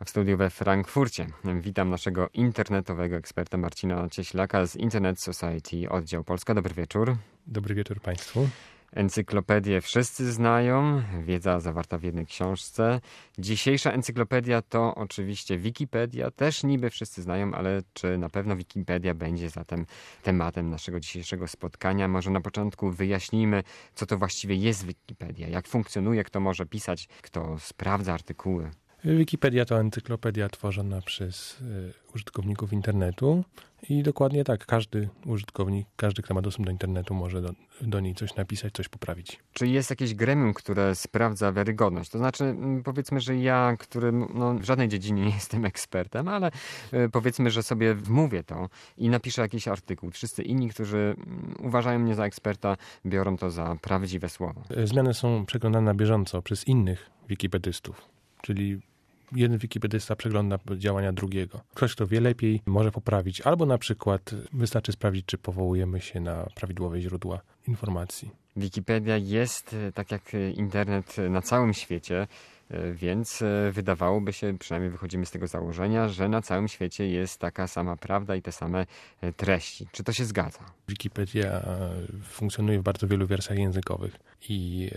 w studiu we Frankfurcie. Witam naszego internetowego eksperta Marcina Cieślaka z Internet Society, oddział Polska. Dobry wieczór. Dobry wieczór Państwu. Encyklopedię wszyscy znają, wiedza zawarta w jednej książce. Dzisiejsza encyklopedia to oczywiście Wikipedia, też niby wszyscy znają, ale czy na pewno Wikipedia będzie zatem tematem naszego dzisiejszego spotkania? Może na początku wyjaśnijmy, co to właściwie jest Wikipedia, jak funkcjonuje, kto może pisać, kto sprawdza artykuły. Wikipedia to encyklopedia tworzona przez użytkowników internetu i dokładnie tak, każdy użytkownik, każdy, kto ma dostęp do internetu, może do niej coś napisać, coś poprawić. Czy jest jakieś gremium, które sprawdza wiarygodność? To znaczy, powiedzmy, że ja, który w żadnej dziedzinie nie jestem ekspertem, ale powiedzmy, że sobie wmówię to i napiszę jakiś artykuł. Wszyscy inni, którzy uważają mnie za eksperta, biorą to za prawdziwe słowo. Zmiany są przeglądane na bieżąco przez innych wikipedystów, czyli jeden wikipedysta przegląda działania drugiego. Ktoś, kto wie lepiej, może poprawić, albo na przykład wystarczy sprawdzić, czy powołujemy się na prawidłowe źródła informacji. Wikipedia jest, tak jak internet, na całym świecie, więc wydawałoby się, przynajmniej wychodzimy z tego założenia, że na całym świecie jest taka sama prawda i te same treści. Czy to się zgadza? Wikipedia funkcjonuje w bardzo wielu wersjach językowych i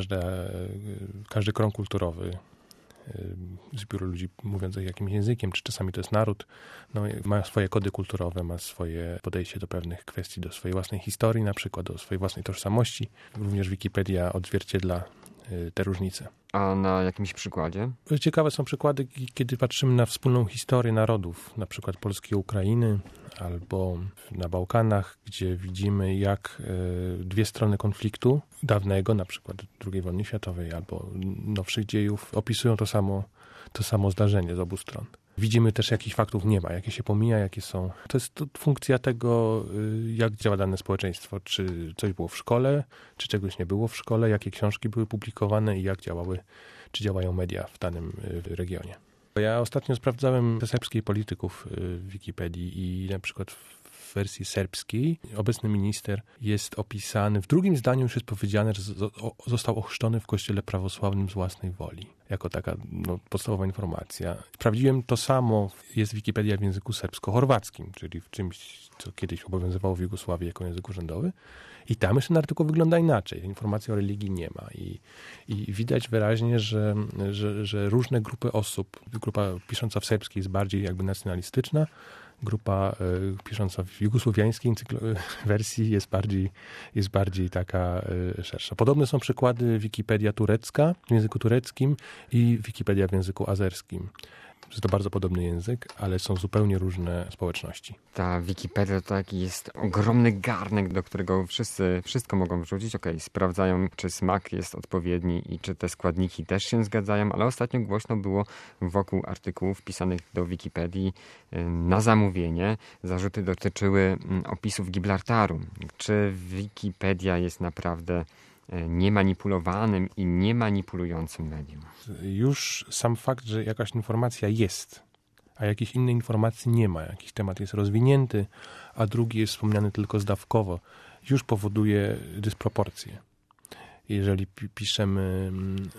każdy krąg kulturowy, zbiór ludzi mówiących jakimś językiem, czy czasami to jest naród, ma swoje kody kulturowe, ma swoje podejście do pewnych kwestii, do swojej własnej historii, na przykład do swojej własnej tożsamości. Również Wikipedia odzwierciedla te różnice. A na jakimś przykładzie? Ciekawe są przykłady, kiedy patrzymy na wspólną historię narodów, na przykład Polski i Ukrainy, albo na Bałkanach, gdzie widzimy, jak dwie strony konfliktu dawnego, na przykład II wojny światowej, albo nowszych dziejów, opisują to samo zdarzenie z obu stron. Widzimy też, jakich faktów nie ma, jakie się pomija, jakie są. To jest funkcja tego, jak działa dane społeczeństwo. Czy coś było w szkole, czy czegoś nie było w szkole, jakie książki były publikowane i jak czy działają media w danym regionie. Ja ostatnio sprawdzałem serbskich polityków w Wikipedii i na przykład w wersji serbskiej obecny minister jest opisany, w drugim zdaniu już jest powiedziane, że został ochrzczony w kościele prawosławnym z własnej woli. Jako taka podstawowa informacja. Sprawdziłem, to samo jest Wikipedia w języku serbsko-chorwackim, czyli w czymś, co kiedyś obowiązywało w Jugosławii jako język urzędowy. I tam jeszcze ten artykuł wygląda inaczej. Informacji o religii nie ma. I widać wyraźnie, że różne grupy osób, grupa pisząca w serbskiej jest bardziej jakby nacjonalistyczna, grupa pisząca w jugosłowiańskiej wersji jest bardziej taka szersza. Podobne są przykłady Wikipedia turecka w języku tureckim i Wikipedia w języku azerskim. Jest to bardzo podobny język, ale są zupełnie różne społeczności. Ta Wikipedia to taki jest ogromny garnek, do którego wszyscy wszystko mogą wrzucić. Sprawdzają, czy smak jest odpowiedni i czy te składniki też się zgadzają, ale ostatnio głośno było wokół artykułów pisanych do Wikipedii na zamówienie. Zarzuty dotyczyły opisów Gibraltaru. Czy Wikipedia jest naprawdę niemanipulowanym i niemanipulującym medium? Już sam fakt, że jakaś informacja jest, a jakiejś innej informacji nie ma, jakiś temat jest rozwinięty, a drugi jest wspomniany tylko zdawkowo, już powoduje dysproporcje. Jeżeli piszemy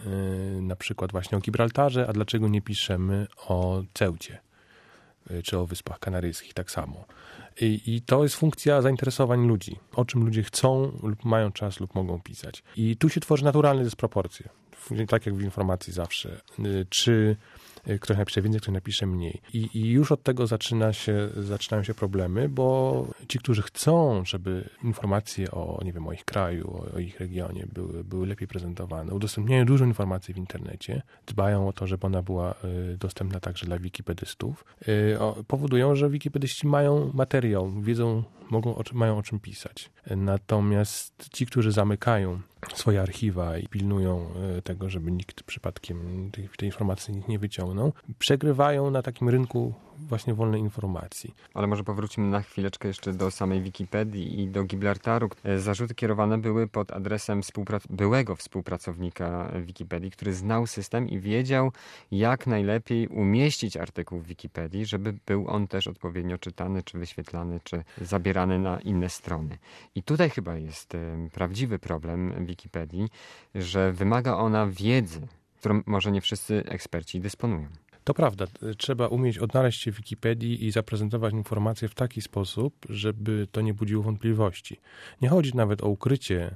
na przykład właśnie o Gibraltarze, a dlaczego nie piszemy o Ceucie, czy o Wyspach Kanaryjskich tak samo. I to jest funkcja zainteresowań ludzi. O czym ludzie chcą lub mają czas lub mogą pisać. I tu się tworzy naturalne dysproporcje. Tak jak w informacji zawsze. Czy ktoś napisze więcej, ktoś napisze mniej. I już od tego zaczynają się problemy, bo ci, którzy chcą, żeby informacje o ich kraju, o ich regionie były lepiej prezentowane, udostępniają dużo informacji w internecie, dbają o to, żeby ona była dostępna także dla wikipedystów, powodują, że wikipedyści mają materiał, wiedzą, mają o czym pisać. Natomiast ci, którzy zamykają swoje archiwa i pilnują tego, żeby nikt przypadkiem tej informacji nie wyciągnął, przegrywają na takim rynku właśnie wolnej informacji. Ale może powrócimy na chwileczkę jeszcze do samej Wikipedii i do Gibraltaru. Zarzuty kierowane były pod adresem byłego współpracownika Wikipedii, który znał system i wiedział, jak najlepiej umieścić artykuł w Wikipedii, żeby był on też odpowiednio czytany, czy wyświetlany, czy zabierany na inne strony. I tutaj chyba jest prawdziwy problem Wikipedii, że wymaga ona wiedzy, którą może nie wszyscy eksperci dysponują. To prawda, trzeba umieć odnaleźć się w Wikipedii i zaprezentować informacje w taki sposób, żeby to nie budziło wątpliwości. Nie chodzi nawet o ukrycie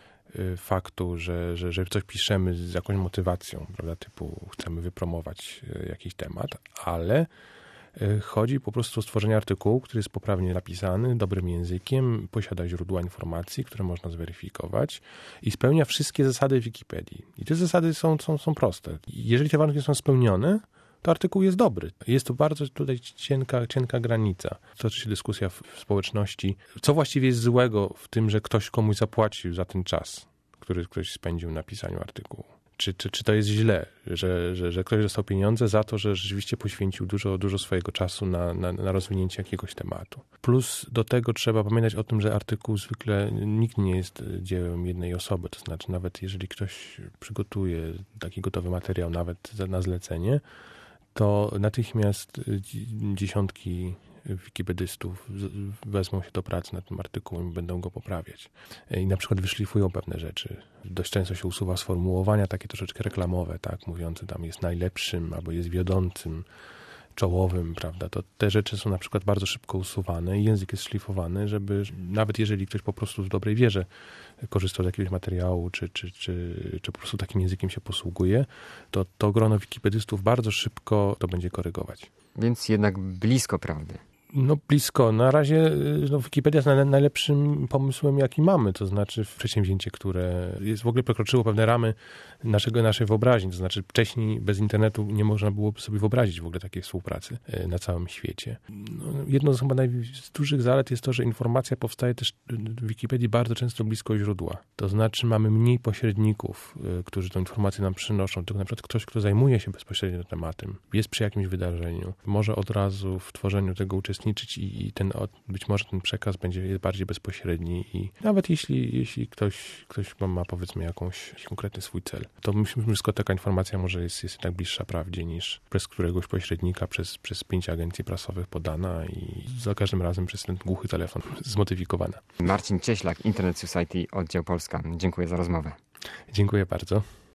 faktu, że coś piszemy z jakąś motywacją, prawda, typu chcemy wypromować jakiś temat, ale chodzi po prostu o stworzenie artykułu, który jest poprawnie napisany, dobrym językiem, posiada źródła informacji, które można zweryfikować i spełnia wszystkie zasady Wikipedii. I te zasady są proste. Jeżeli te warunki są spełnione, to artykuł jest dobry. Jest to bardzo tutaj cienka granica. Toczy się dyskusja w społeczności. Co właściwie jest złego w tym, że ktoś komuś zapłacił za ten czas, który ktoś spędził na pisaniu artykułu? Czy to jest źle, że ktoś dostał pieniądze za to, że rzeczywiście poświęcił dużo swojego czasu na rozwinięcie jakiegoś tematu. Plus do tego trzeba pamiętać o tym, że artykuł zwykle nikt nie jest dziełem jednej osoby. To znaczy nawet jeżeli ktoś przygotuje taki gotowy materiał nawet na zlecenie, to natychmiast dziesiątki wikipedystów wezmą się do pracy nad tym artykułem i będą go poprawiać. I na przykład wyszlifują pewne rzeczy. Dość często się usuwa sformułowania takie troszeczkę reklamowe, tak, mówiące tam jest najlepszym albo jest wiodącym, czołowym, prawda, to te rzeczy są na przykład bardzo szybko usuwane i język jest szlifowany, żeby nawet jeżeli ktoś po prostu w dobrej wierze korzystał z jakiegoś materiału, czy po prostu takim językiem się posługuje, to grono wikipedystów bardzo szybko to będzie korygować. Więc jednak blisko prawdy. No blisko. Na razie Wikipedia jest najlepszym pomysłem, jaki mamy. To znaczy przedsięwzięcie, które jest w ogóle przekroczyło pewne ramy naszej wyobraźni. To znaczy wcześniej bez internetu nie można było sobie wyobrazić w ogóle takiej współpracy na całym świecie. Jedną z chyba dużych zalet jest to, że informacja powstaje też w Wikipedii bardzo często blisko źródła. To znaczy mamy mniej pośredników, którzy tę informację nam przynoszą. Tylko na przykład ktoś, kto zajmuje się bezpośrednio tematem, jest przy jakimś wydarzeniu, może od razu w tworzeniu tego uczestniczyć i być może ten przekaz będzie bardziej bezpośredni i nawet jeśli ktoś ma powiedzmy jakiś konkretny swój cel, to myślę, że taka informacja może jest jednak bliższa prawdzie niż przez któregoś pośrednika, przez 5 agencji prasowych podana i za każdym razem przez ten głuchy telefon zmodyfikowana. Marcin Cieślak, Internet Society, oddział Polska. Dziękuję za rozmowę. Dziękuję bardzo.